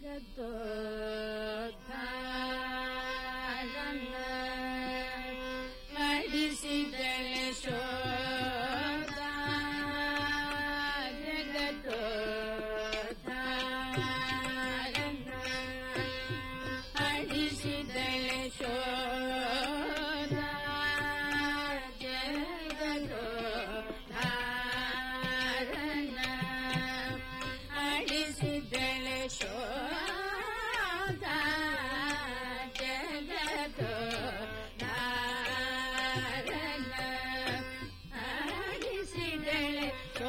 ಜಗತ್ತೋದ್ಧಾರನ ಮಾಡಿಸಿದಳೆ ಶೋಧ ಜಗತ್ತೋದ್ಧಾರನ ಮಾಡಿಸಿದಳೆ ಶೋಧ ಜಗತ್ತೋದ್ಧಾರನ ಮಾಡಿಸಿದಳೆ ಶೋಧ ಜಗತ್ತೋದ್ಧಾರನ ಮಾಡಿಸಿದಳೆ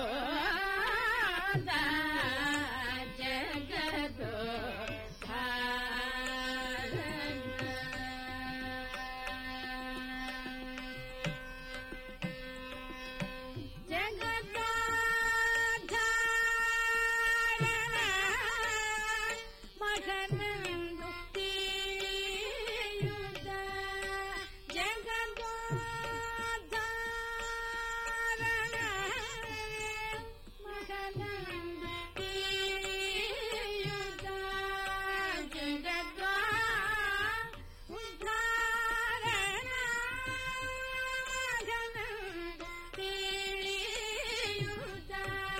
ಶೋಧ ಜಗತ್ತೋದ್ಧಾರನ ಮಗನಂದು ತಿಳಿಯುತ್ತ ಜಗತ್ತೋದ್ಧಾರನ ಮಗನಂದು ತಿಳಿಯುತ್ತ ಜಗತ್ತೋದ್ಧಾರನ ಮಗನಂದು ತಿಳಿಯುತ್ತ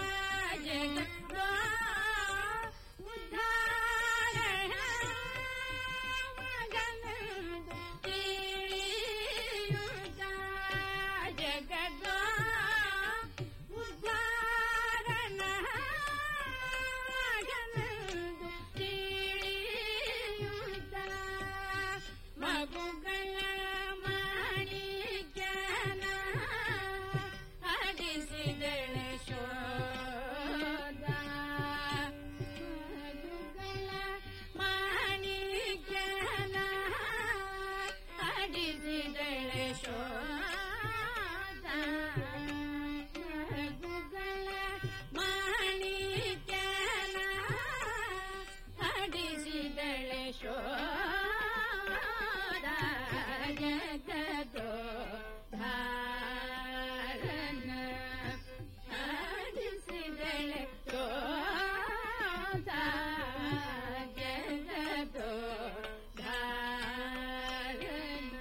ಜಗತ್ತೋದ್ಧಾರನ ಮಗನಂದು ತಿಳಿಯುತ್ತ ಜಗತ್ತೋದ್ಧಾರನ ಮಗನಂದು ತಿಳಿಯುತ್ತ ಮಗುಗಳ ಮಾಣಿಕ್ಯನ ಆಡಿಸಿದಳೆ ಶೋಧ ಮಗುಗಳ ಮಾಣಿಕ್ಯನ ಆಡಿಸಿದಳೆ ಶೋಧ ಮಗುಗಳ ಮಾಣಿಕ್ಯನ ಆಡಿಸಿದಳೆ ಶೋಧ ಜಗತ್ತೋದ್ಧಾರನ ಆಡಿಸಿದಳೆ ಶೋಧ ಜಗತ್ತೋದ್ಧಾರನ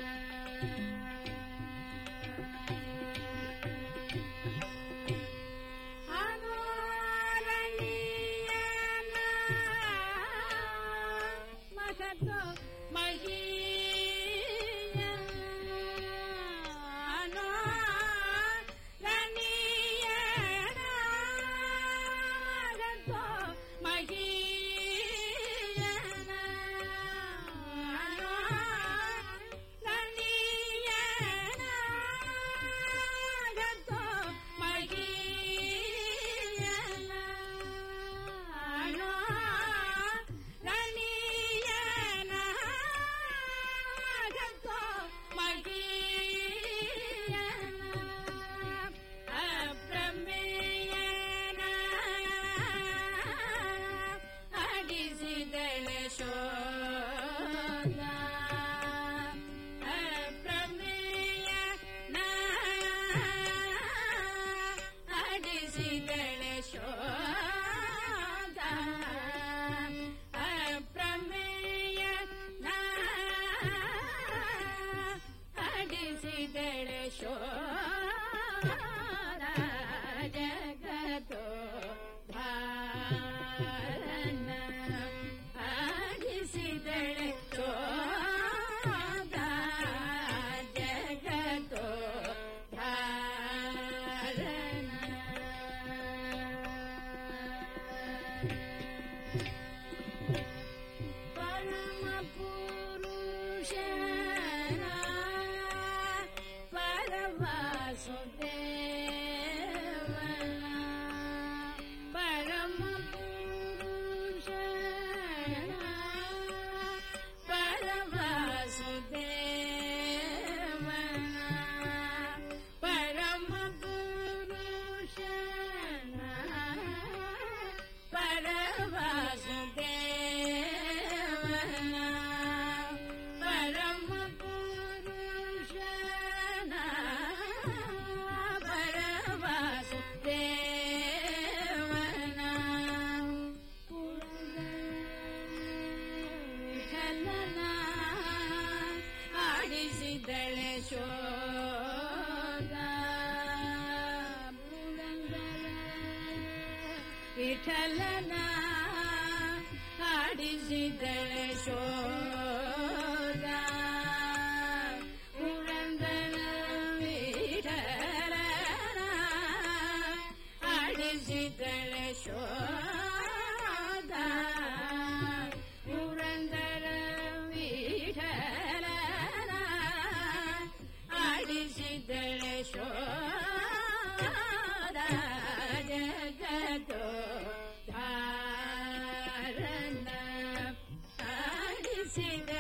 ಅನೋರಣೀಯನ ಮಗತೋ ಮಹೀಯ ಅನೋರಣೀಯನ ಮಗತೋ ಮಹೀಯನ ಅನೋರಣೀಯನ ಮಗತೋ ಮಹೀಯನ ಅನೋರಣೀಯನ ಮಗತೋ ಮಹೀಯನ ಅಪ್ರಮೇಯನ ಆಡಿಸಿದಳೆ ಶೋಧ ಅಪ್ರಮೇಯನ ಆಡಿಸಿದಳೆ ಶೋಧ ಅಪ್ರಮೇಯನ ಆಡಿಸಿದಳೆ ಶೋಧ ಜಗತ್ತೋದ್ಧಾರನ ಆಡಿಸಿದಳೆ ಶೋಧ ಜಗತ್ತೋದ್ಧಾರನ ಪರಮ ಪುರುಷನ ಪರವಾಸುದೇವನ ಪರಮ ಪುರುಷನ ಪರವಾಸುದೇವನ ಪರಮ ಪುರುಷನ ಪರವಾಸುದೇವನ ಪರಮ ಪುರುಷನ ಪರವಾಸುದೇವನ ಪುರದ ವಿಠಲನ ಆಡಿಸಿದಳೆ ಶೋಧ ಪುರಂದರ ವಿಠಲನ ಆಡಿಸಿದಳೆ ಶೋಧ ಪುರಂದರ ವಿಠಲನ ಆಡಿಸಿದಳೆ ಶೋಧ ಜಗತ್ತೋ ಧಾರಣ ಆಡಿಸಿದ